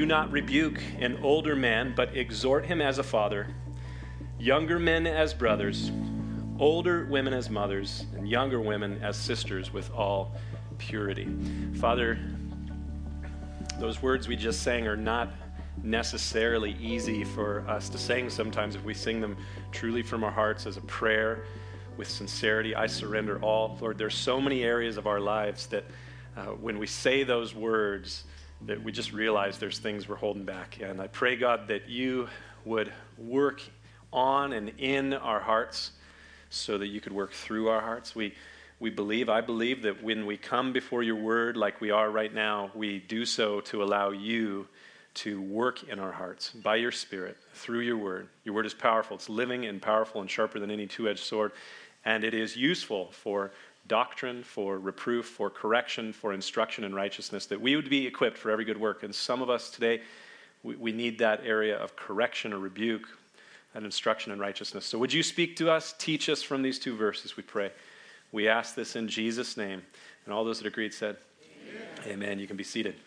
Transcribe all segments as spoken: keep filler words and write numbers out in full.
Do not rebuke an older man, but exhort him as a father, younger men as brothers, older women as mothers, and younger women as sisters with all purity. Father, those words we just sang are not necessarily easy for us to sing sometimes if we sing them truly from our hearts as a prayer with sincerity. I surrender all. Lord, there's so many areas of our lives that uh, when we say those words, that we just realize there's things we're holding back. And I pray, God, that you would work on and in our hearts so that you could work through our hearts. We we believe, I believe that when we come before your word like we are right now, we do so to allow you to work in our hearts by your Spirit through your word. Your word is powerful. It's living and powerful and sharper than any two-edged sword. And it is useful for doctrine, for reproof, for correction, for instruction in righteousness, that we would be equipped for every good work. And some of us today, we, we need that area of correction or rebuke, that instruction in righteousness. So would you speak to us, teach us from these two verses, we pray. We ask this in Jesus' name. And all those that agreed said, Amen. Amen. You can be seated.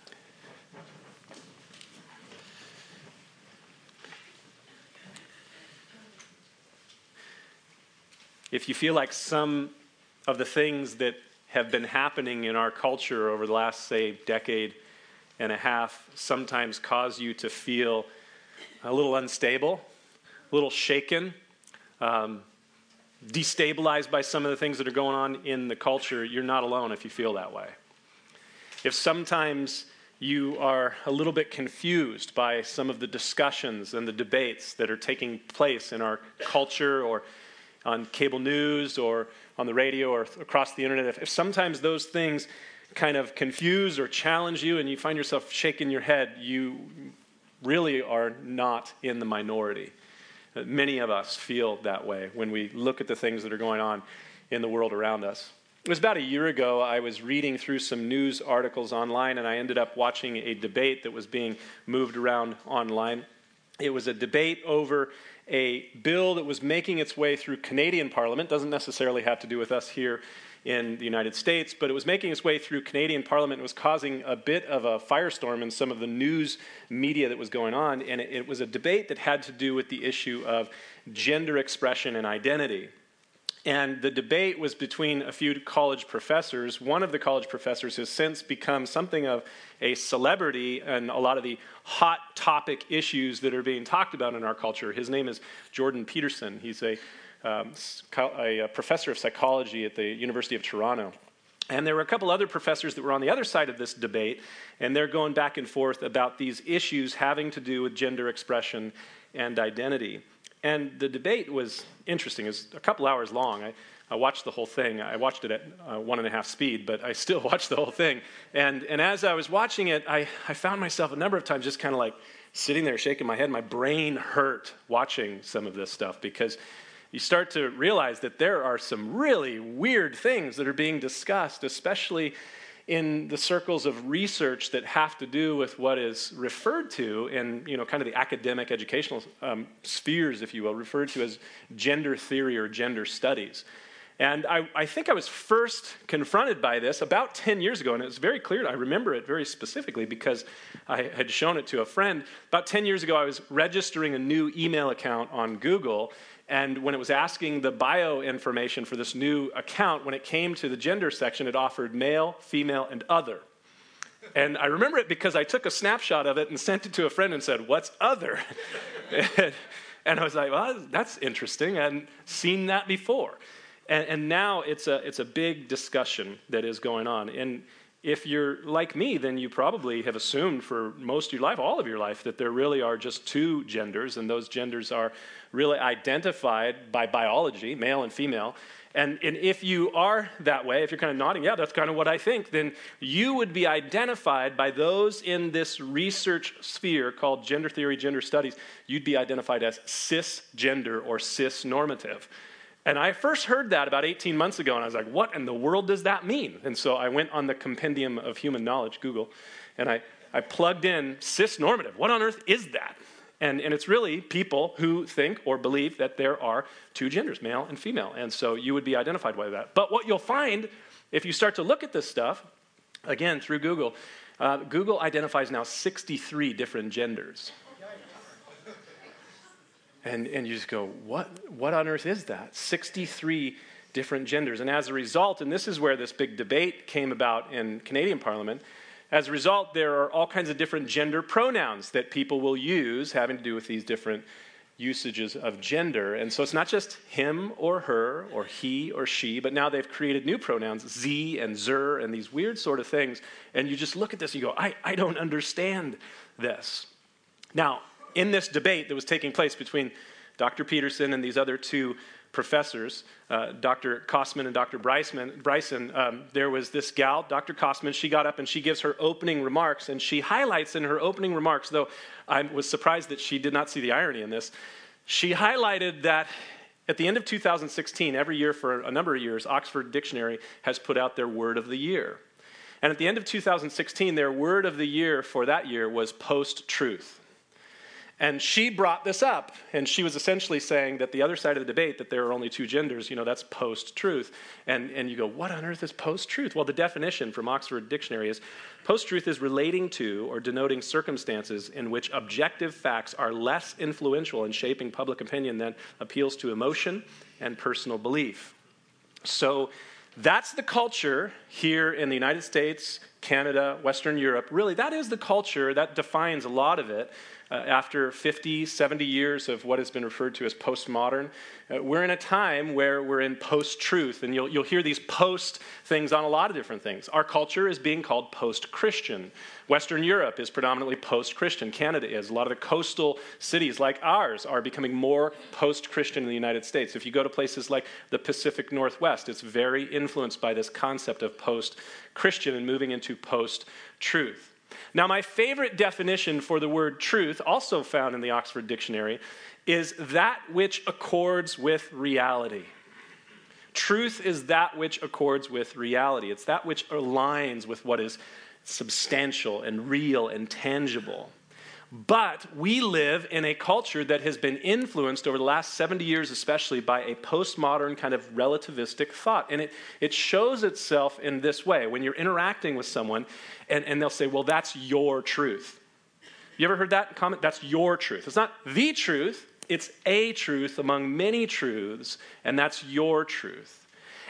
If you feel like some of the things that have been happening in our culture over the last, say, decade and a half sometimes cause you to feel a little unstable, a little shaken, um, destabilized by some of the things that are going on in the culture, you're not alone if you feel that way. If sometimes you are a little bit confused by some of the discussions and the debates that are taking place in our culture or on cable news or on the radio or across the internet, if, if sometimes those things kind of confuse or challenge you and you find yourself shaking your head, you really are not in the minority. Many of us feel that way when we look at the things that are going on in the world around us. It was about a year ago, I was reading through some news articles online, and I ended up watching a debate that was being moved around online. It was a debate over a bill that was making its way through Canadian Parliament. Doesn't necessarily have to do with us here in the United States, but it was making its way through Canadian Parliament. It was causing a bit of a firestorm in some of the news media that was going on, and it, it was a debate that had to do with the issue of gender expression and identity. And the debate was between a few college professors. One of the college professors has since become something of a celebrity in a lot of the hot topic issues that are being talked about in our culture. His name is Jordan Peterson. He's a Um, a professor of psychology at the University of Toronto. And there were a couple other professors that were on the other side of this debate, and they're going back and forth about these issues having to do with gender expression and identity. And the debate was interesting. It was a couple hours long. I, I watched the whole thing. I watched it at uh, one and a half speed, but I still watched the whole thing. And, and as I was watching it, I, I found myself a number of times just kind of like sitting there shaking my head. My brain hurt watching some of this stuff because you start to realize that there are some really weird things that are being discussed, especially in the circles of research that have to do with what is referred to in, you know, kind of the academic educational um, spheres, if you will, referred to as gender theory or gender studies. And I, I think I was first confronted by this about ten years ago, and it was very clear. I remember it very specifically because I had shown it to a friend. About ten years ago, I was registering a new email account on Google, and when it was asking the bio information for this new account, when it came to the gender section, it offered male, female, and other. And I remember it because I took a snapshot of it and sent it to a friend and said, "What's other?" and, and I was like, well, that's interesting. I hadn't seen that before. And, and now it's a, it's a big discussion that is going on. And if you're like me, then you probably have assumed for most of your life, all of your life, that there really are just two genders, and those genders are really identified by biology, male and female. And, and if you are that way, if you're kind of nodding, yeah, that's kind of what I think, then you would be identified by those in this research sphere called gender theory, gender studies. You'd be identified as cisgender or cis-normative. And I first heard that about eighteen months ago, and I was like, what in the world does that mean? And so I went on the Compendium of Human Knowledge, Google, and I, I plugged in cis-normative. What on earth is that? And, and it's really people who think or believe that there are two genders, male and female. And so you would be identified by that. But what you'll find if you start to look at this stuff, again, through Google, Uh, Google identifies now sixty-three different genders. And and you just go, what, what on earth is that? sixty-three different genders. And as a result, and this is where this big debate came about in Canadian Parliament, as a result, there are all kinds of different gender pronouns that people will use having to do with these different usages of gender. And so it's not just him or her or he or she, but now they've created new pronouns, z and zer, and these weird sort of things. And you just look at this and you go, I, I don't understand this. Now, in this debate that was taking place between Doctor Peterson and these other two professors, uh, Doctor Kosman and Doctor Bryson, Bryson um, there was this gal, Doctor Kosman, she got up and she gives her opening remarks, and she highlights in her opening remarks, though I was surprised that she did not see the irony in this, she highlighted that at the end of two thousand sixteen, every year for a number of years, Oxford Dictionary has put out their word of the year. And at the end of two thousand sixteen, their word of the year for that year was post-truth. And she brought this up, and she was essentially saying that the other side of the debate, that there are only two genders, you know, that's post-truth. And, and you go, what on earth is post-truth? Well, the definition from Oxford Dictionary is, post-truth is relating to or denoting circumstances in which objective facts are less influential in shaping public opinion than appeals to emotion and personal belief. So that's the culture here in the United States, Canada, Western Europe. Really, that is the culture that defines a lot of it. Uh, after fifty, seventy years of what has been referred to as postmodern, uh, we're in a time where we're in post-truth, and you'll, you'll hear these post things on a lot of different things. Our culture is being called post-Christian. Western Europe is predominantly post-Christian. Canada is. A lot of the coastal cities like ours are becoming more post-Christian in the United States. If you go to places like the Pacific Northwest, it's very influenced by this concept of post-Christian and moving into post-truth. Now, my favorite definition for the word truth, also found in the Oxford Dictionary, is that which accords with reality. Truth is that which accords with reality. It's that which aligns with what is substantial and real and tangible. But we live in a culture that has been influenced over the last seventy years especially by a postmodern kind of relativistic thought. And it, it shows itself in this way. When you're interacting with someone and, and they'll say, well, that's your truth. You ever heard that comment? That's your truth. It's not the truth. It's a truth among many truths, and that's your truth.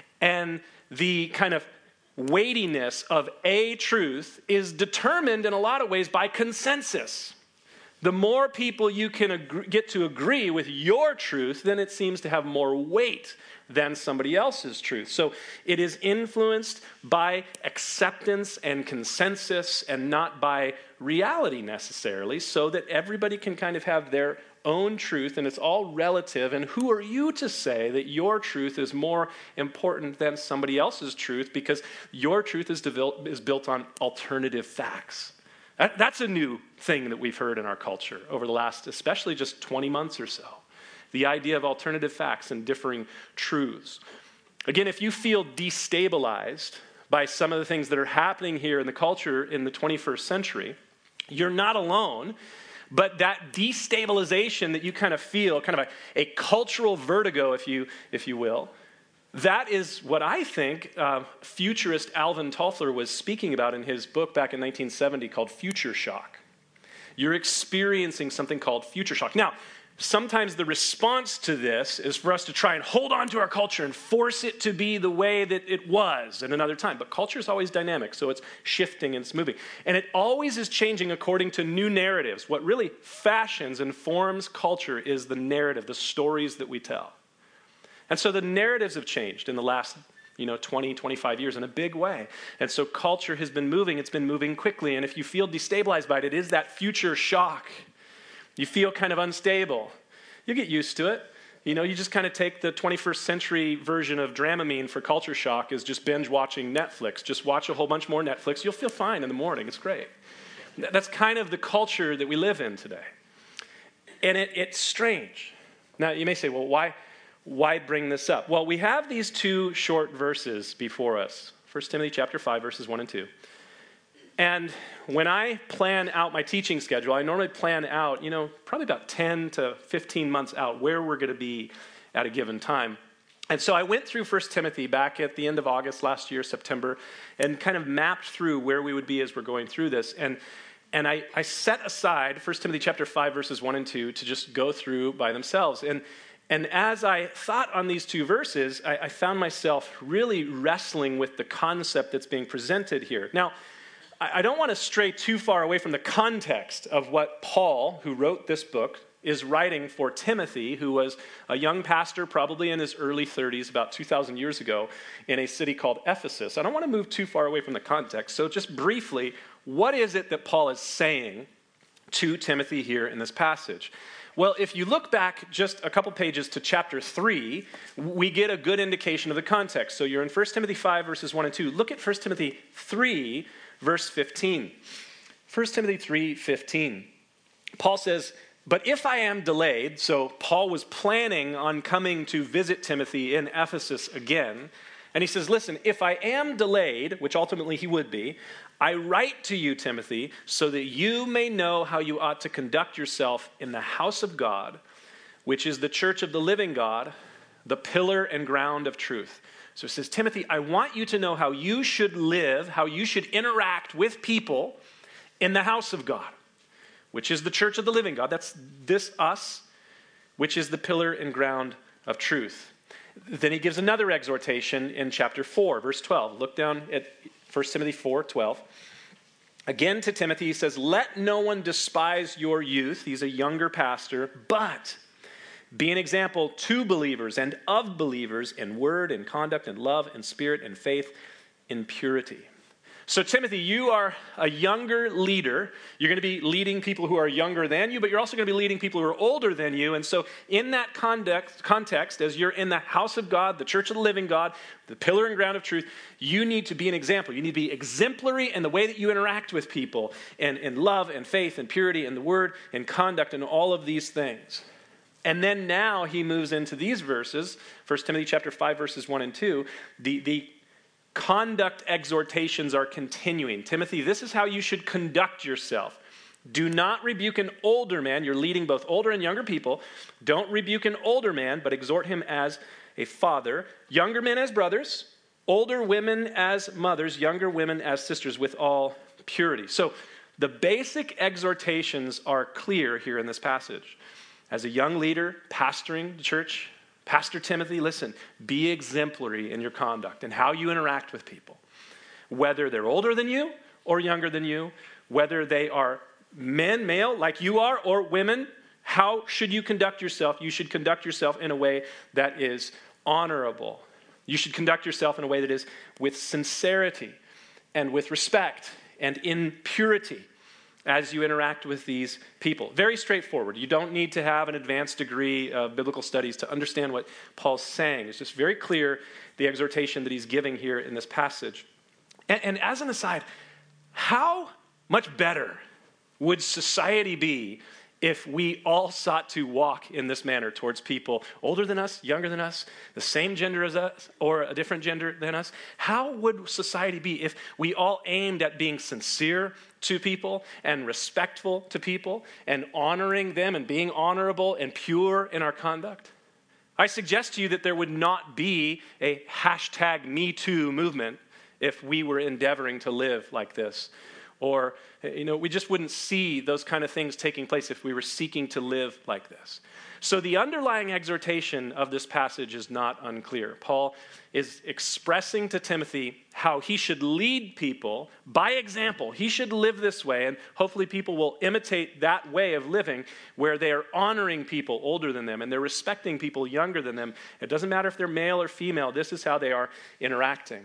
And the kind of weightiness of a truth is determined in a lot of ways by consensus. The more people you can agree, get to agree with your truth, then it seems to have more weight than somebody else's truth. So it is influenced by acceptance and consensus and not by reality necessarily, so that everybody can kind of have their own truth, and it's all relative. And who are you to say that your truth is more important than somebody else's truth, because your truth is, devel- is built on alternative facts? That, that's a new thing that we've heard in our culture over the last, especially just twenty months or so. The idea of alternative facts and differing truths. Again, if you feel destabilized by some of the things that are happening here in the culture in the twenty-first century, you're not alone. But that destabilization that you kind of feel, kind of a, a cultural vertigo, if you, if you will, that is what I think uh, futurist Alvin Toffler was speaking about in his book back in nineteen seventy called Future Shock. You're experiencing something called future shock. Now, sometimes the response to this is for us to try and hold on to our culture and force it to be the way that it was at another time. But culture is always dynamic, so it's shifting and it's moving. And it always is changing according to new narratives. What really fashions and forms culture is the narrative, the stories that we tell. And so the narratives have changed in the last, you know, twenty, twenty-five years in a big way. And so culture has been moving. It's been moving quickly. And if you feel destabilized by it, it is that future shock. You feel kind of unstable. You get used to it. You know, you just kind of take the twenty-first century version of Dramamine for culture shock is just binge watching Netflix. Just watch a whole bunch more Netflix. You'll feel fine in the morning. It's great. That's kind of the culture that we live in today. And it, it's strange. Now, you may say, well, why... Why bring this up? Well, we have these two short verses before us. First Timothy chapter five, verses one and two. And when I plan out my teaching schedule, I normally plan out, you know, probably about ten to fifteen months out where we're going to be at a given time. And so I went through First Timothy back at the end of August last year, September, and kind of mapped through where we would be as we're going through this. And and I, I set aside First Timothy chapter five, verses one and two to just go through by themselves. And and as I thought on these two verses, I, I found myself really wrestling with the concept that's being presented here. Now, I, I don't want to stray too far away from the context of what Paul, who wrote this book, is writing for Timothy, who was a young pastor, probably in his early thirties, about two thousand years ago, in a city called Ephesus. I don't want to move too far away from the context. So just briefly, what is it that Paul is saying to Timothy here in this passage? Well, if you look back just a couple pages to chapter three, we get a good indication of the context. So you're in First Timothy five, verses one and two. Look at First Timothy three, verse fifteen. First Timothy three, fifteen. Paul says, "But if I am delayed," so Paul was planning on coming to visit Timothy in Ephesus again, and he says, listen, if I am delayed, which ultimately he would be, I write to you, Timothy, so that you may know how you ought to conduct yourself in the house of God, which is the church of the living God, the pillar and ground of truth. So it says, Timothy, I want you to know how you should live, how you should interact with people in the house of God, which is the church of the living God. That's this us, which is the pillar and ground of truth. Then he gives another exhortation in chapter four, verse twelve. Look down at First Timothy four, twelve. Again to Timothy, he says, let no one despise your youth. He's a younger pastor, but be an example to believers and of believers in word and conduct and love and spirit and faith in purity. So Timothy, you are a younger leader. You're going to be leading people who are younger than you, but you're also going to be leading people who are older than you. And so in that context, context, as you're in the house of God, the church of the living God, the pillar and ground of truth, you need to be an example. You need to be exemplary in the way that you interact with people, and in love and faith and purity and the word and conduct and all of these things. And then now he moves into these verses, First Timothy chapter five, verses one and two, the, the conduct exhortations are continuing. Timothy, this is how you should conduct yourself. Do not rebuke an older man. You're leading both older and younger people. Don't rebuke an older man, but exhort him as a father. Younger men as brothers. Older women as mothers. Younger women as sisters, with all purity. So the basic exhortations are clear here in this passage. As a young leader pastoring the church, Pastor Timothy, listen, be exemplary in your conduct and how you interact with people. Whether they're older than you or younger than you, whether they are men, male, like you are, or women, how should you conduct yourself? You should conduct yourself in a way that is honorable. You should conduct yourself in a way that is with sincerity and with respect and in purity as you interact with these people. Very straightforward. You don't need to have an advanced degree of biblical studies to understand what Paul's saying. It's just very clear, the exhortation that he's giving here in this passage. And, and as an aside, how much better would society be if we all sought to walk in this manner towards people older than us, younger than us, the same gender as us, or a different gender than us? How would society be if we all aimed at being sincere to people and respectful to people and honoring them and being honorable and pure in our conduct? I suggest to you that there would not be a hashtag Me Too movement if we were endeavoring to live like this. Or, you know, we just wouldn't see those kind of things taking place if we were seeking to live like this. So the underlying exhortation of this passage is not unclear. Paul is expressing to Timothy how he should lead people by example. He should live this way, and hopefully people will imitate that way of living where they are honoring people older than them and they're respecting people younger than them. It doesn't matter if they're male or female. This is how they are interacting.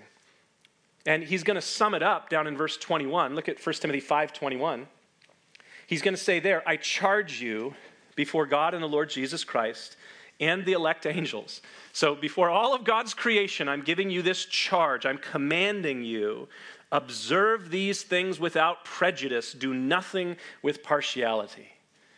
And he's going to sum it up down in verse twenty-one. Look at First Timothy five twenty-one. He's going to say there, I charge you before God and the Lord Jesus Christ and the elect angels. So before all of God's creation, I'm giving you this charge. I'm commanding you, observe these things without prejudice. Do nothing with partiality.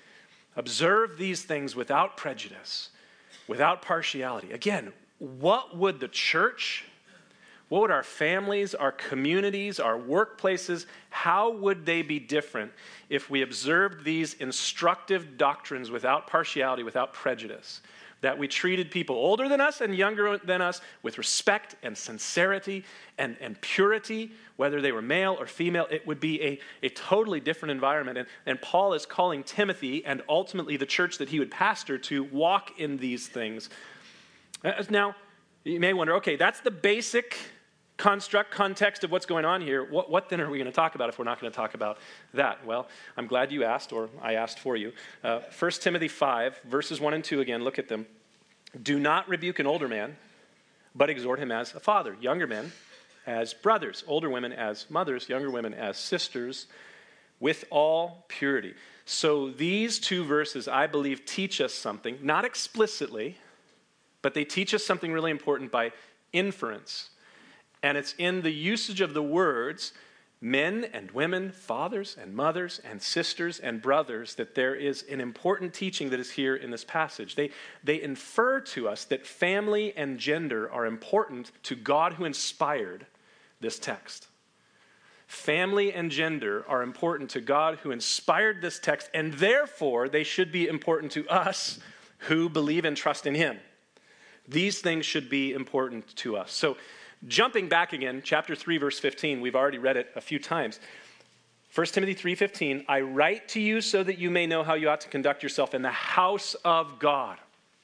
Observe these things without prejudice, without partiality. Again, what would the church, what would our families, our communities, our workplaces, how would they be different if we observed these instructive doctrines without partiality, without prejudice? that we treated people older than us and younger than us with respect and sincerity and, and purity, whether they were male or female. It would be a, a totally different environment. And, and Paul is calling Timothy and ultimately the church that he would pastor to walk in these things. Now, you may wonder, okay, that's the basic construct, context of what's going on here. What, what then are we going to talk about if we're not going to talk about that? Well, I'm glad you asked, or I asked for you. Uh, First Timothy five, verses one and two again, look at them. Do not rebuke an older man, but exhort him as a father. Younger men as brothers. Older women as mothers. Younger women as sisters, with all purity. So these two verses, I believe, teach us something, not explicitly, but they teach us something really important by inference. And it's in the usage of the words, men and women, fathers and mothers and sisters and brothers, that there is an important teaching that is here in this passage. They, they infer to us that family and gender are important to God who inspired this text. Family and gender are important to God who inspired this text, and therefore they should be important to us who believe and trust in him. These things should be important to us. So, jumping back again, chapter three, verse fifteen, we've already read it a few times. First Timothy three fifteen, I write to you so that you may know how you ought to conduct yourself in the house of God.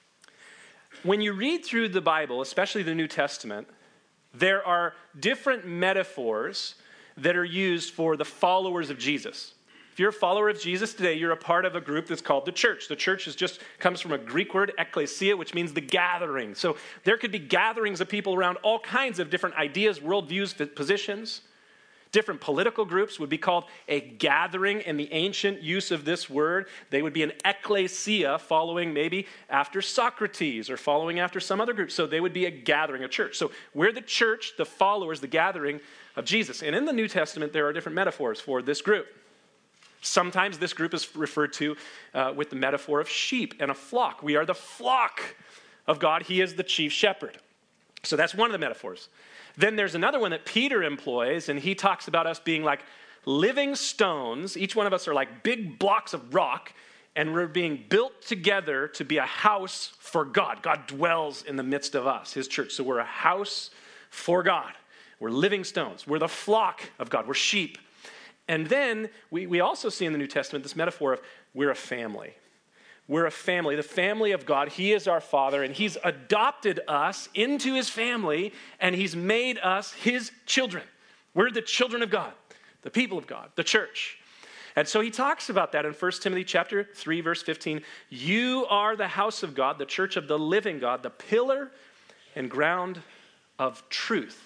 When you read through the Bible, especially the New Testament, there are different metaphors that are used for the followers of Jesus. If you're a follower of Jesus today, you're a part of a group that's called the church. The church is just comes from a Greek word, ekklesia, which means the gathering. So there could be gatherings of people around all kinds of different ideas, worldviews, positions. Different political groups would be called a gathering in the ancient use of this word. They would be an ekklesia following maybe after Socrates or following after some other group. So they would be a gathering, a church. So we're the church, the followers, the gathering of Jesus. And in the New Testament, there are different metaphors for this group. Sometimes this group is referred to uh, with the metaphor of sheep and a flock. We are the flock of God. He is the chief shepherd. So that's one of the metaphors. Then there's another one that Peter employs, and he talks about us being like living stones. Each one of us are like big blocks of rock, and we're being built together to be a house for God. God dwells in the midst of us, his church. So we're a house for God. We're living stones. We're the flock of God. We're sheep. And then we, we also see in the New Testament this metaphor of we're a family. We're a family, the family of God. He is our Father, and he's adopted us into his family, and he's made us his children. We're the children of God, the people of God, the church. And so he talks about that in First Timothy chapter three, verse fifteen. You are the house of God, the church of the living God, the pillar and ground of truth.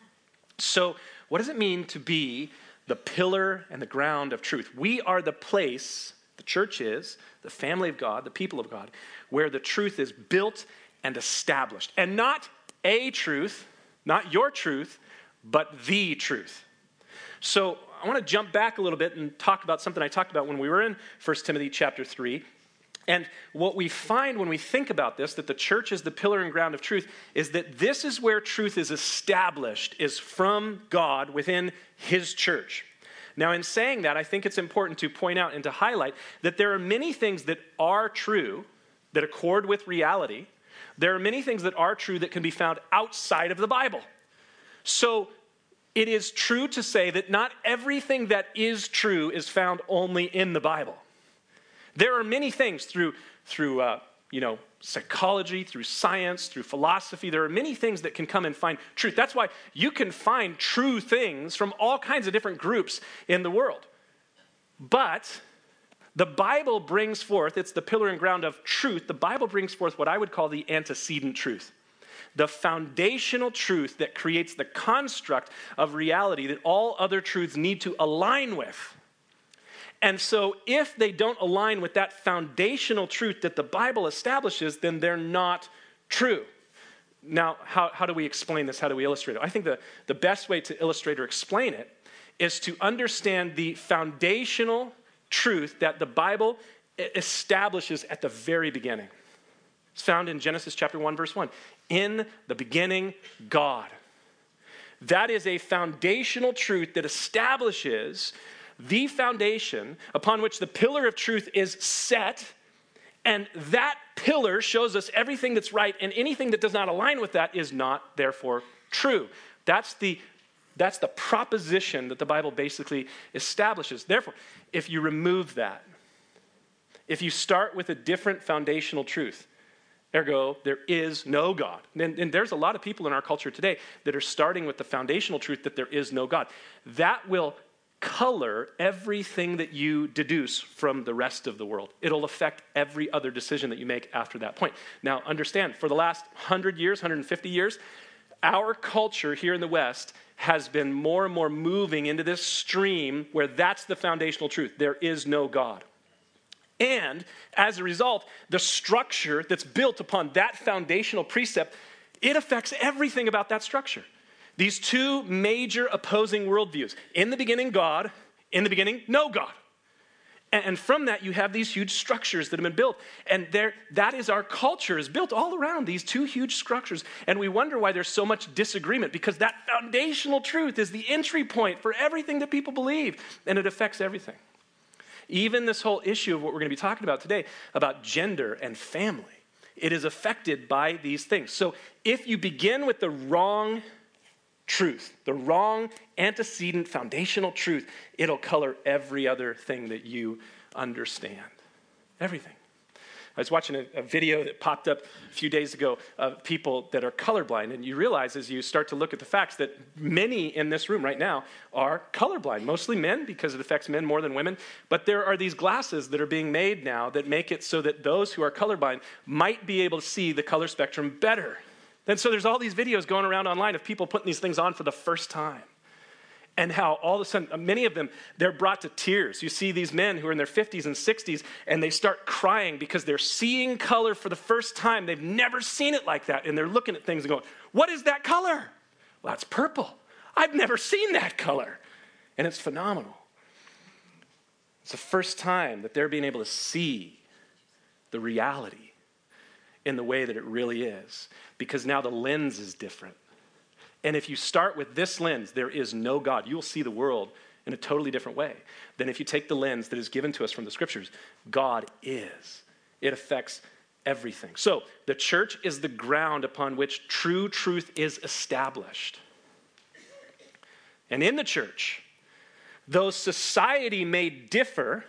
So what does it mean to be the pillar and the ground of truth? We are the place, the church is, the family of God, the people of God, where the truth is built and established. And not a truth, not your truth, but the truth. So I want to jump back a little bit and talk about something I talked about when we were in First Timothy chapter three. And what we find when we think about this, that the church is the pillar and ground of truth, is that this is where truth is established, is from God within his church. Now, in saying that, I think it's important to point out and to highlight that there are many things that are true, that accord with reality. There are many things that are true that can be found outside of the Bible. So it is true to say that not everything that is true is found only in the Bible. There are many things through, through uh, you know, psychology, through science, through philosophy. There are many things that can come and find truth. That's why you can find true things from all kinds of different groups in the world. But the Bible brings forth, it's the pillar and ground of truth, the Bible brings forth what I would call the antecedent truth. The foundational truth that creates the construct of reality that all other truths need to align with. And so if they don't align with that foundational truth that the Bible establishes, then they're not true. Now, how, how do we explain this? How do we illustrate it? I think the, the best way to illustrate or explain it is to understand the foundational truth that the Bible establishes at the very beginning. It's found in Genesis chapter one, verse one. In the beginning, God. That is a foundational truth that establishes the foundation upon which the pillar of truth is set, And that pillar shows us everything that's right, and anything that does not align with that is not, therefore, true. That's the, that's the proposition that the Bible basically establishes. Therefore, if you remove that, if you start with a different foundational truth, ergo, there is no God. And, and there's a lot of people in our culture today that are starting with the foundational truth that there is no God. That will color everything that you deduce from the rest of the world. It'll affect every other decision that you make after that point. Now, understand, for the last one hundred years, one hundred fifty years, our culture here in the West has been more and more moving into this stream where that's the foundational truth. There is no God. And as a result, the structure that's built upon that foundational precept, it affects everything about that structure. These two major opposing worldviews. In the beginning, God. In the beginning, no God. And from that, you have these huge structures that have been built. And there, that is our culture is built all around these two huge structures. And we wonder why there's so much disagreement, because that foundational truth is the entry point for everything that people believe. And it affects everything. Even this whole issue of what we're going to be talking about today, about gender and family, it is affected by these things. So if you begin with the wrong truth, the wrong antecedent foundational truth, it'll color every other thing that you understand. Everything. I was watching a, a video that popped up a few days ago of people that are colorblind, and you realize as you start to look at the facts that many in this room right now are colorblind, mostly men because it affects men more than women, but there are these glasses that are being made now that make it so that those who are colorblind might be able to see the color spectrum better. And so there's all these videos going around online of people putting these things on for the first time. And how all of a sudden, many of them, they're brought to tears. You see these men who are in their fifties and sixties, and they start crying because they're seeing color for the first time. They've never seen it like that. And they're looking at things and going, what is that color? Well, that's purple. I've never seen that color. And it's phenomenal. It's the first time that they're being able to see the reality in the way that it really is. Because now the lens is different. And if you start with this lens, there is no God, you will see the world in a totally different way than if you take the lens that is given to us from the scriptures. God is. It affects everything. So the church is the ground upon which true truth is established. And in the church, though society may differ,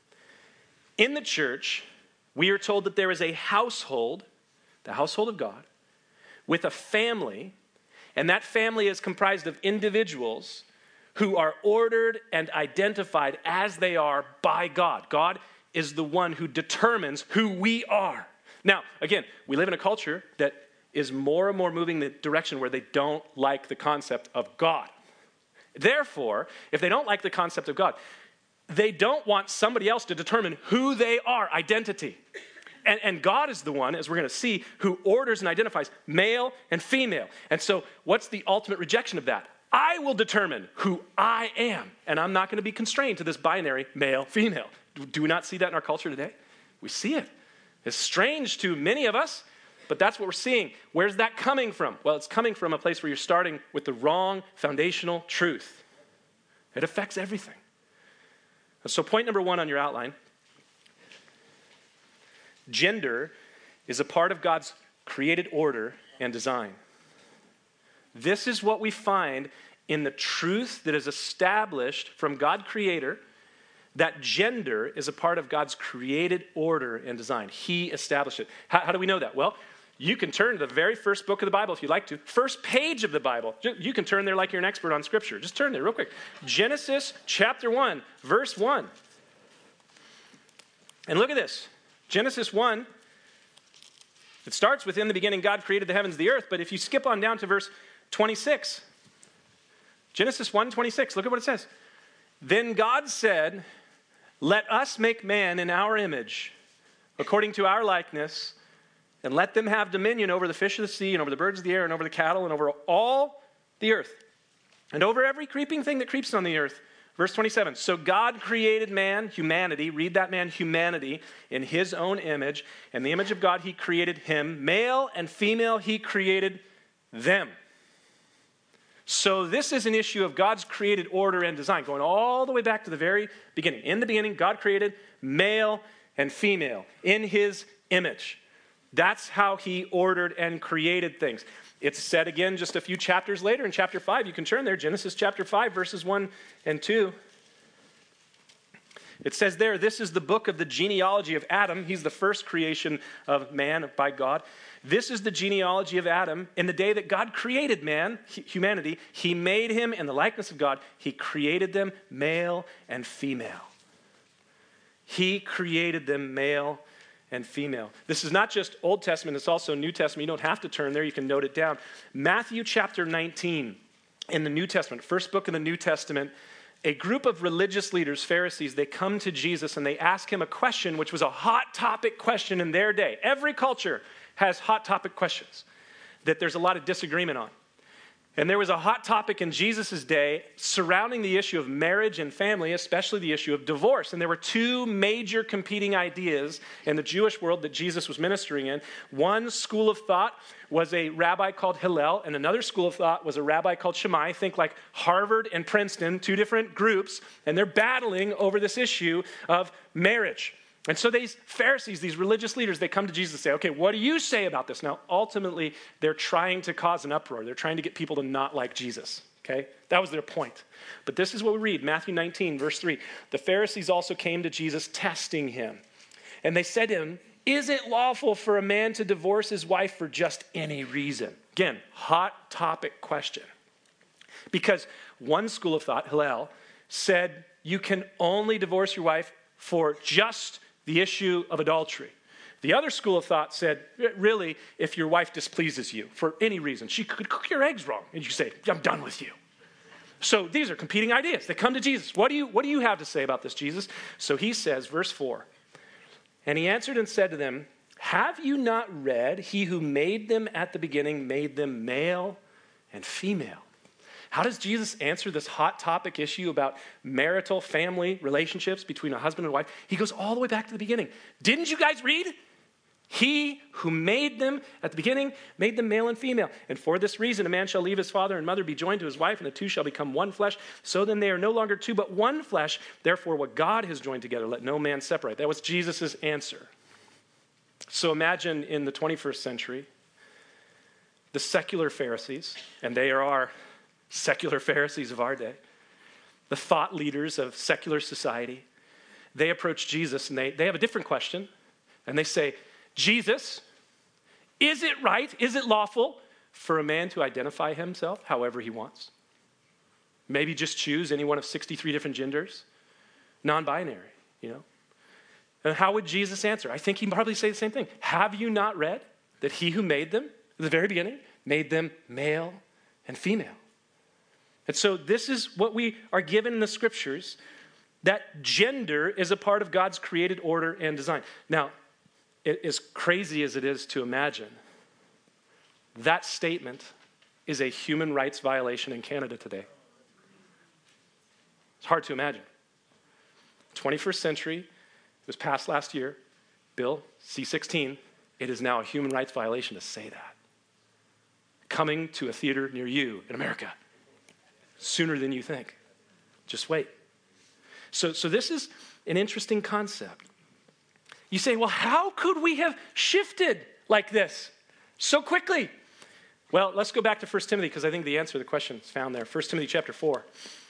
in the church, we are told that there is a household, the household of God, with a family. And that family is comprised of individuals who are ordered and identified as they are by God. God is the one who determines who we are. Now, again, we live in a culture that is more and more moving the direction where they don't like the concept of God. Therefore, if they don't like the concept of God, they don't want somebody else to determine who they are, identity. And, and God is the one, as we're going to see, who orders and identifies male and female. And so what's the ultimate rejection of that? I will determine who I am. And I'm not going to be constrained to this binary male-female. Do we not see that in our culture today? We see it. It's strange to many of us, but that's what we're seeing. Where's that coming from? Well, it's coming from a place where you're starting with the wrong foundational truth. It affects everything. And so point number one on your outline, gender is a part of God's created order and design. This is what we find in the truth that is established from God Creator, that gender is a part of God's created order and design. He established it. How, how do we know that? Well, you can turn to the very first book of the Bible if you'd like to. First page of the Bible. You can turn there like you're an expert on Scripture. Just turn there real quick. Genesis chapter one, verse one. And look at this. Genesis one, it starts with, in the beginning, God created the heavens and the earth. But if you skip on down to verse twenty-six, Genesis one twenty-six, look at what it says. Then God said, let us make man in our image, according to our likeness, and let them have dominion over the fish of the sea, and over the birds of the air, and over the cattle, and over all the earth, and over every creeping thing that creeps on the earth. Verse twenty-seven, so God created man, humanity, read that man, humanity, in his own image. In the image of God, he created him. Male and female, he created them. So this is an issue of God's created order and design, going all the way back to the very beginning. In the beginning, God created male and female in his image. That's how he ordered and created things. It's said again just a few chapters later in chapter five. You can turn there, Genesis chapter five, verses one and two. It says there, this is the book of the genealogy of Adam. He's the first creation of man by God. This is the genealogy of Adam. In the day that God created man, humanity, he made him in the likeness of God. He created them male and female. He created them male and female. This is not just Old Testament, it's also New Testament. You don't have to turn there, you can note it down. Matthew chapter nineteen in the New Testament, first book in the New Testament, a group of religious leaders, Pharisees, they come to Jesus and they ask him a question which was a hot topic question in their day. Every culture has hot topic questions that there's a lot of disagreement on. And there was a hot topic in Jesus' day surrounding the issue of marriage and family, especially the issue of divorce. And there were two major competing ideas in the Jewish world that Jesus was ministering in. One school of thought was a rabbi called Hillel, and another school of thought was a rabbi called Shammai. Think like Harvard and Princeton, two different groups, and they're battling over this issue of marriage. And so these Pharisees, these religious leaders, they come to Jesus and say, okay, what do you say about this? Now, ultimately, they're trying to cause an uproar. They're trying to get people to not like Jesus, okay? That was their point. But this is what we read, Matthew nineteen, verse three. The Pharisees also came to Jesus, testing him. And they said to him, is it lawful for a man to divorce his wife for just any reason? Again, hot topic question. Because one school of thought, Hillel, said you can only divorce your wife for just the issue of adultery. The other school of thought said, really, if your wife displeases you for any reason, she could cook your eggs wrong, and you say, I'm done with you. So these are competing ideas. They come to Jesus. What do you, what do you have to say about this, Jesus? So he says, verse four, and he answered and said to them, have you not read, he who made them at the beginning made them male and female? How does Jesus answer this hot topic issue about marital family relationships between a husband and wife? He goes all the way back to the beginning. Didn't you guys read? He who made them at the beginning made them male and female. And for this reason, a man shall leave his father and mother, be joined to his wife, and the two shall become one flesh. So then they are no longer two, but one flesh. Therefore, what God has joined together, let no man separate. That was Jesus' answer. So imagine in the twenty-first century, the secular Pharisees, and they are our secular Pharisees of our day, the thought leaders of secular society, they approach Jesus and they, they have a different question. And they say, Jesus, is it right, is it lawful for a man to identify himself however he wants? Maybe just choose any one of sixty-three different genders? Non-binary, you know? And how would Jesus answer? I think he'd probably say the same thing. Have you not read that he who made them, at the very beginning, made them male and female? And so this is what we are given in the scriptures, that gender is a part of God's created order and design. Now, it, as crazy as it is to imagine, that statement is a human rights violation in Canada today. It's hard to imagine. twenty-first century, it was passed last year, Bill C sixteen, it is now a human rights violation to say that. Coming to a theater near you in America. Sooner than you think. Just wait. So, so this is an interesting concept. You say, well, how could we have shifted like this so quickly? Well, let's go back to First Timothy because I think the answer to the question is found there. First Timothy chapter four.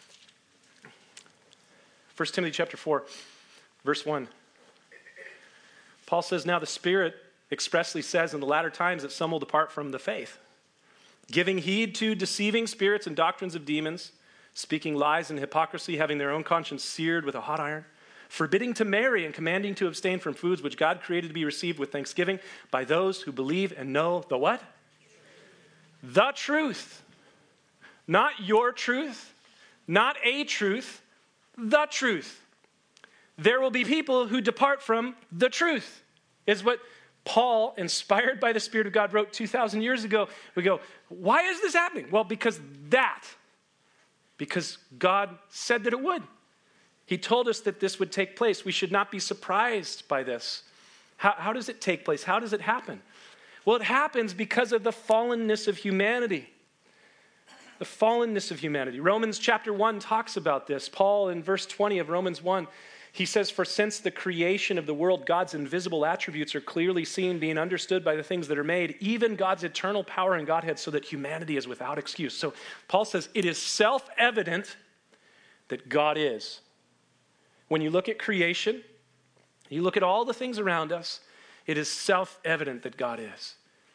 First Timothy chapter four, verse one. Paul says, now the Spirit expressly says in the latter times that some will depart from the faith, giving heed to deceiving spirits and doctrines of demons, speaking lies and hypocrisy, having their own conscience seared with a hot iron, forbidding to marry and commanding to abstain from foods which God created to be received with thanksgiving by those who believe and know the what? The truth. Not your truth, not a truth, the truth. There will be people who depart from the truth, is what Paul, inspired by the Spirit of God, wrote two thousand years ago. We go, why is this happening? Well, because that, because God said that it would. He told us that this would take place. We should not be surprised by this. How, how does it take place? How does it happen? Well, it happens because of the fallenness of humanity. The fallenness of humanity. Romans chapter one talks about this. Paul, in verse twenty of Romans one, He says, for since the creation of the world, God's invisible attributes are clearly seen, being understood by the things that are made, even God's eternal power and Godhead, so that humanity is without excuse. So Paul says, it is self-evident that God is. When you look at creation, you look at all the things around us, it is self-evident that God is.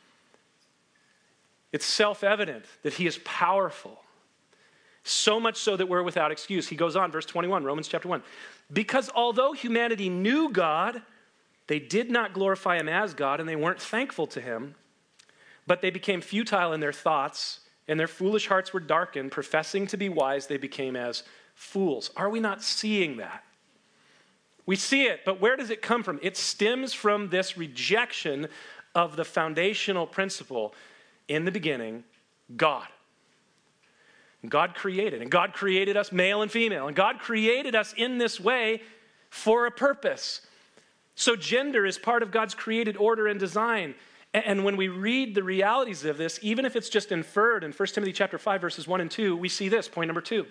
It's self-evident that he is powerful. So much so that we're without excuse. He goes on, verse twenty-one, Romans chapter one. Because although humanity knew God, they did not glorify him as God, and they weren't thankful to him, but they became futile in their thoughts, and their foolish hearts were darkened. Professing to be wise, they became as fools. Are we not seeing that? We see it, but where does it come from? It stems from this rejection of the foundational principle. In the beginning, God. God created, and God created us male and female, and God created us in this way for a purpose. So gender is part of God's created order and design. And when we read the realities of this, even if it's just inferred in First Timothy chapter five, verses one and two, we see this, point number two.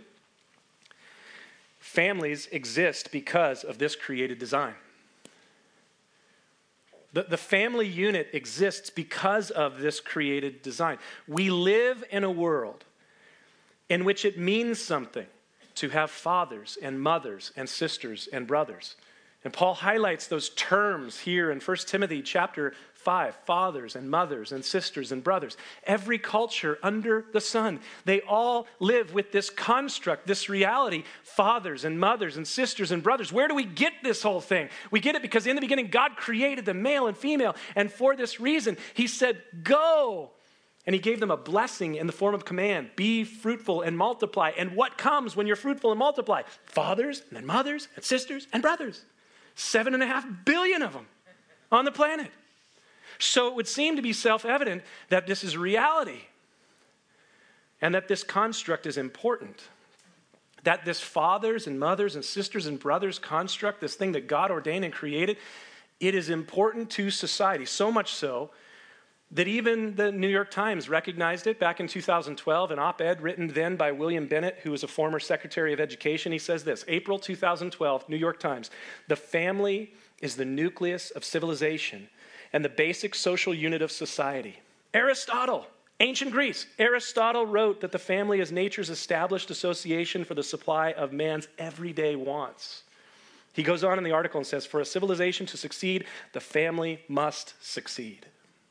Families exist because of this created design. The, the family unit exists because of this created design. We live in a world in which it means something to have fathers and mothers and sisters and brothers. And Paul highlights those terms here in First Timothy chapter five, fathers and mothers and sisters and brothers. Every culture under the sun, they all live with this construct, this reality, fathers and mothers and sisters and brothers. Where do we get this whole thing? We get it because in the beginning, God created the male and female. And for this reason, he said, go. And he gave them a blessing in the form of command. Be fruitful and multiply. And what comes when you're fruitful and multiply? Fathers and then mothers and sisters and brothers. Seven and a half billion of them on the planet. So it would seem to be self-evident that this is reality and that this construct is important. That this fathers and mothers and sisters and brothers construct, this thing that God ordained and created, it is important to society. So much so that even the New York Times recognized it back in two thousand twelve, an op-ed written then by William Bennett, who was a former Secretary of Education. He says this, April two thousand twelve, New York Times, the family is the nucleus of civilization and the basic social unit of society. Aristotle, ancient Greece, Aristotle wrote that the family is nature's established association for the supply of man's everyday wants. He goes on in the article and says, for a civilization to succeed, the family must succeed.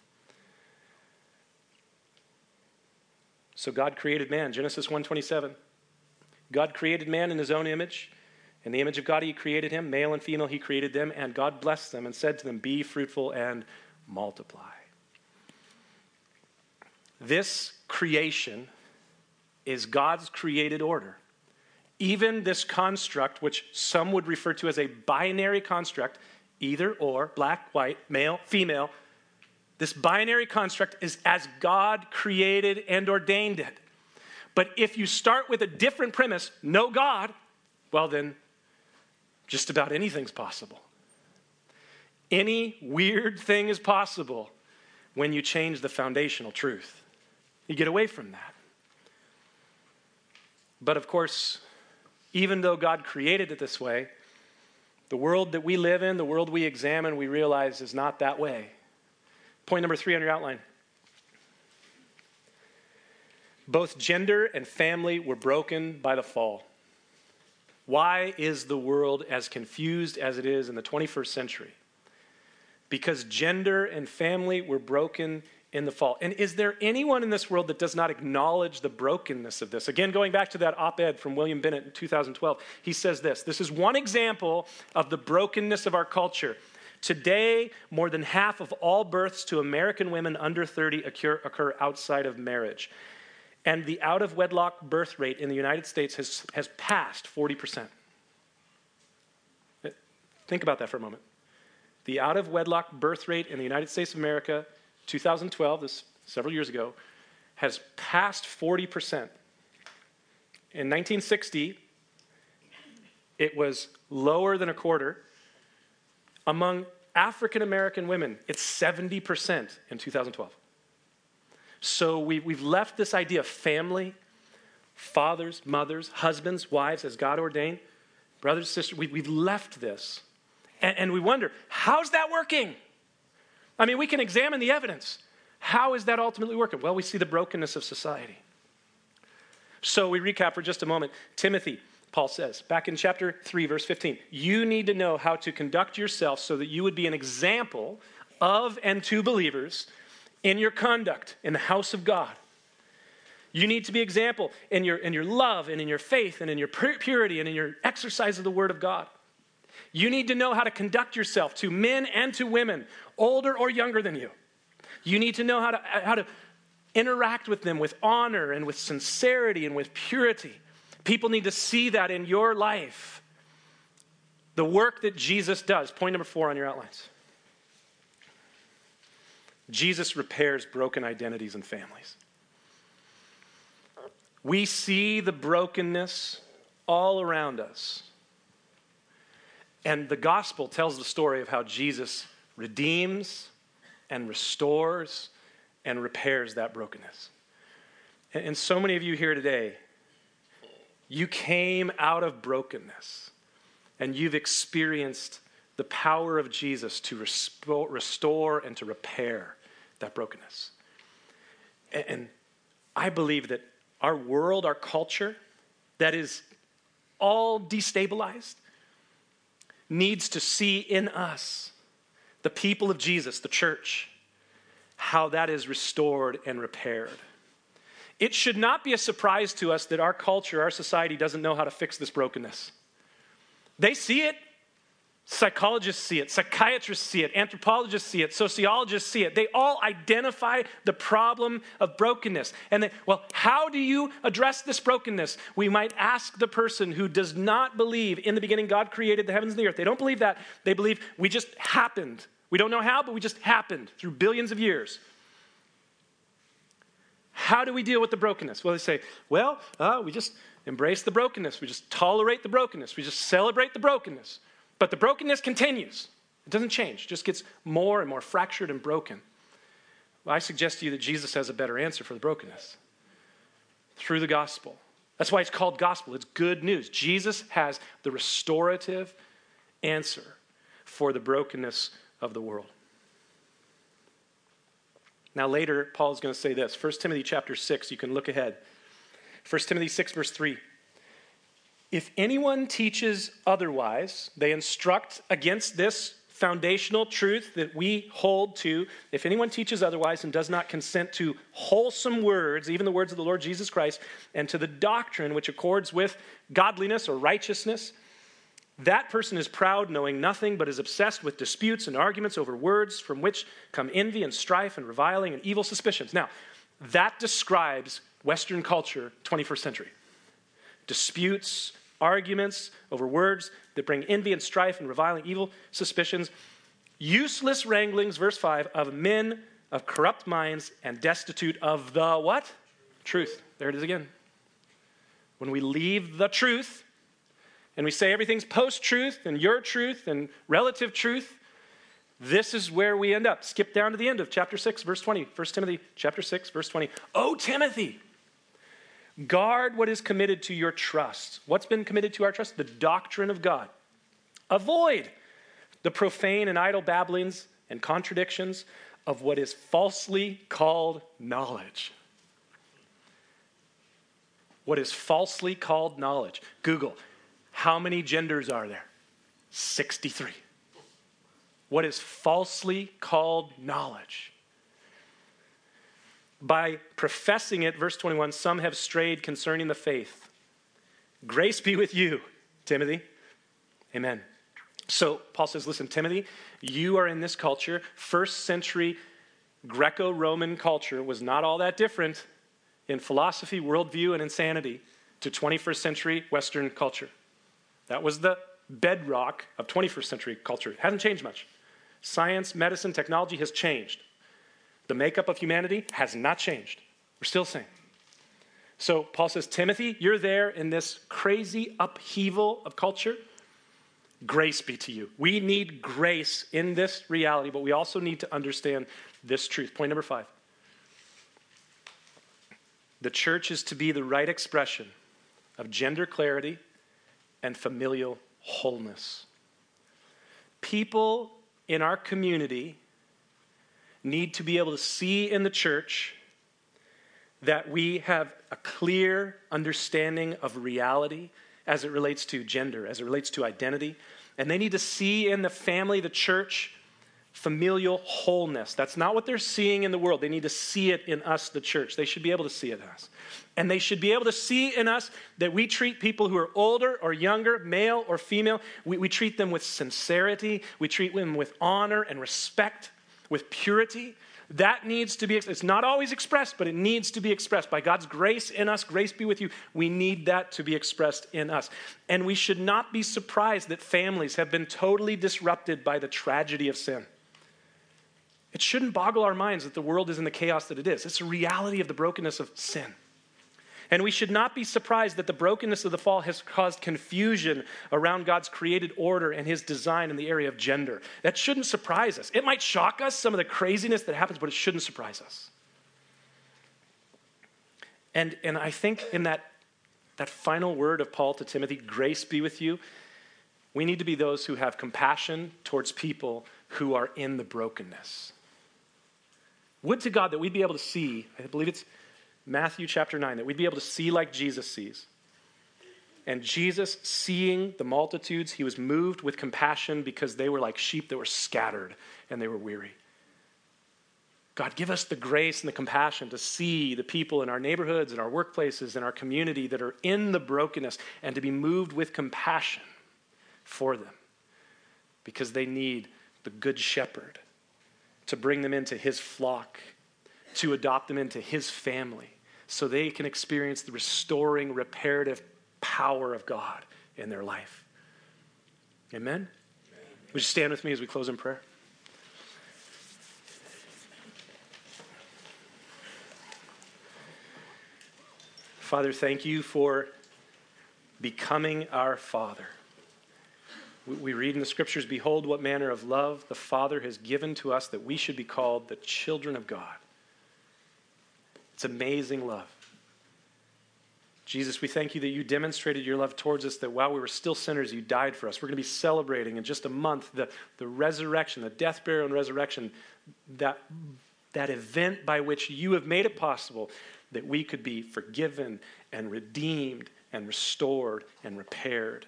So God created man, Genesis one twenty-seven. God created man in his own image. In the image of God he created him, male and female he created them, and God blessed them and said to them, be fruitful and multiply. This creation is God's created order. Even this construct, which some would refer to as a binary construct, either or, black, white, male, female, this binary construct is as God created and ordained it. But if you start with a different premise, no God, well then, just about anything's possible. Any weird thing is possible when you change the foundational truth. You get away from that. But of course, even though God created it this way, the world that we live in, the world we examine, we realize is not that way. Point number three on your outline. Both gender and family were broken by the fall. Why is the world as confused as it is in the twenty-first century? Because gender and family were broken in the fall. And is there anyone in this world that does not acknowledge the brokenness of this? Again, going back to that op-ed from William Bennett in two thousand twelve, he says this, this is one example of the brokenness of our culture. Today, more than half of all births to American women under thirty occur, occur outside of marriage. And the out-of-wedlock birth rate in the United States has, has passed forty percent. Think about that for a moment. The out-of-wedlock birth rate in the United States of America, two thousand twelve, this several years ago, has passed forty percent. In nineteen sixty, it was lower than a quarter. Among African American women, it's seventy percent in two thousand twelve. So we, we've left this idea of family, fathers, mothers, husbands, wives, as God ordained, Brothers and sisters, we, we've left this. And, and we wonder, how's that working? I mean, we can examine the evidence. How is that ultimately working? Well, we see the brokenness of society. So we recap for just a moment. Timothy, Paul says, back in chapter three, verse fifteen, you need to know how to conduct yourself so that you would be an example of and to believers in your conduct in the house of God. You need to be example in your, in your love and in your faith and in your purity and in your exercise of the word of God. You need to know how to conduct yourself to men and to women, older or younger than you. You need to know how to, how to interact with them with honor and with sincerity and with purity. People need to see that in your life. The work that Jesus does. Point number four on your outlines. Jesus repairs broken identities and families. We see the brokenness all around us. And the gospel tells the story of how Jesus redeems and restores and repairs that brokenness. And, and so many of you here today, you came out of brokenness and you've experienced the power of Jesus to respo- restore and to repair that brokenness. And, and I believe that our world, our culture, that is all destabilized, needs to see in us, the people of Jesus, the church, how that is restored and repaired. It should not be a surprise to us that our culture, our society doesn't know how to fix this brokenness. They see it. Psychologists see it. Psychiatrists see it. Anthropologists see it. Sociologists see it. They all identify the problem of brokenness. And they, well, how do you address this brokenness? We might ask the person who does not believe in the beginning God created the heavens and the earth. They don't believe that. They believe we just happened. We don't know how, but we just happened through billions of years. How do we deal with the brokenness? Well, they say, well, uh, we just embrace the brokenness. We just tolerate the brokenness. We just celebrate the brokenness. But the brokenness continues. It doesn't change. It just gets more and more fractured and broken. Well, I suggest to you that Jesus has a better answer for the brokenness. Through the gospel. That's why it's called gospel. It's good news. Jesus has the restorative answer for the brokenness of the world. Now later, Paul is going to say this. First Timothy chapter six, you can look ahead. First Timothy six, verse three. If anyone teaches otherwise, they instruct against this foundational truth that we hold to. If anyone teaches otherwise and does not consent to wholesome words, even the words of the Lord Jesus Christ, and to the doctrine which accords with godliness or righteousness, that person is proud, knowing nothing, but is obsessed with disputes and arguments over words from which come envy and strife and reviling and evil suspicions. Now, that describes Western culture, twenty-first century. Disputes, arguments over words that bring envy and strife and reviling evil suspicions. Useless wranglings, verse five, of men of corrupt minds and destitute of the what? Truth. There it is again. When we leave the truth and we say everything's post-truth and your truth and relative truth, this is where we end up. Skip down to the end of chapter six, verse twenty. First Timothy chapter six, verse twenty. O Timothy, guard what is committed to your trust. What's been committed to our trust? The doctrine of God. Avoid the profane and idle babblings and contradictions of what is falsely called knowledge. What is falsely called knowledge? Google, how many genders are there? sixty-three. What is falsely called knowledge? By professing it, verse twenty-one, some have strayed concerning the faith. Grace be with you, Timothy. Amen. So Paul says, listen, Timothy, you are in this culture. First century Greco-Roman culture was not all that different in philosophy, worldview, and insanity to twenty-first century Western culture. That was the bedrock of twenty-first century culture. It hasn't changed much. Science, medicine, technology has changed. The makeup of humanity has not changed. We're still the same. So Paul says, Timothy, you're there in this crazy upheaval of culture. Grace be to you. We need grace in this reality, but we also need to understand this truth. Point number five. The church is to be the right expression of gender clarity and familial wholeness. People in our community need to be able to see in the church that we have a clear understanding of reality as it relates to gender, as it relates to identity. And they need to see in the family, the church, familial wholeness. That's not what they're seeing in the world. They need to see it in us, the church. They should be able to see it in us. And they should be able to see in us that we treat people who are older or younger, male or female, we, we treat them with sincerity. We treat them with honor and respect, with purity. That needs to be, it's not always expressed, but it needs to be expressed. By God's grace in us, grace be with you, we need that to be expressed in us. And we should not be surprised that families have been totally disrupted by the tragedy of sin. It shouldn't boggle our minds that the world is in the chaos that it is. It's a reality of the brokenness of sin. And we should not be surprised that the brokenness of the fall has caused confusion around God's created order and his design in the area of gender. That shouldn't surprise us. It might shock us, some of the craziness that happens, but it shouldn't surprise us. And, and I think in that, that final word of Paul to Timothy, grace be with you, we need to be those who have compassion towards people who are in the brokenness. Would to God that we'd be able to see, I believe it's Matthew chapter nine, that we'd be able to see like Jesus sees. And Jesus, seeing the multitudes, he was moved with compassion because they were like sheep that were scattered and they were weary. God, give us the grace and the compassion to see the people in our neighborhoods, in our workplaces, in our community that are in the brokenness, and to be moved with compassion for them because they need the good shepherd to bring them into his flock, to adopt them into his family so they can experience the restoring, reparative power of God in their life. Amen? Amen. Would you stand with me as we close in prayer? Father, thank you for becoming our Father. We read in the scriptures, behold, what manner of love the Father has given to us that we should be called the children of God. It's amazing love. Jesus, we thank you that you demonstrated your love towards us, that while we were still sinners, you died for us. We're going to be celebrating in just a month the, the resurrection, the death, burial, and resurrection, that, that event by which you have made it possible that we could be forgiven and redeemed and restored and repaired.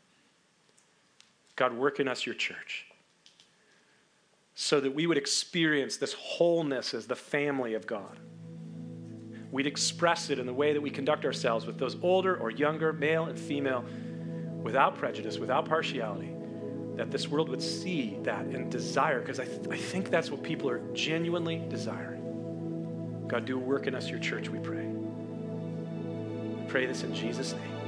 God, work in us your church so that we would experience this wholeness as the family of God. We'd express it in the way that we conduct ourselves with those older or younger, male and female, without prejudice, without partiality, that this world would see that and desire, because I, th- I think that's what people are genuinely desiring. God, do work in us your church, we pray. We pray this in Jesus' name.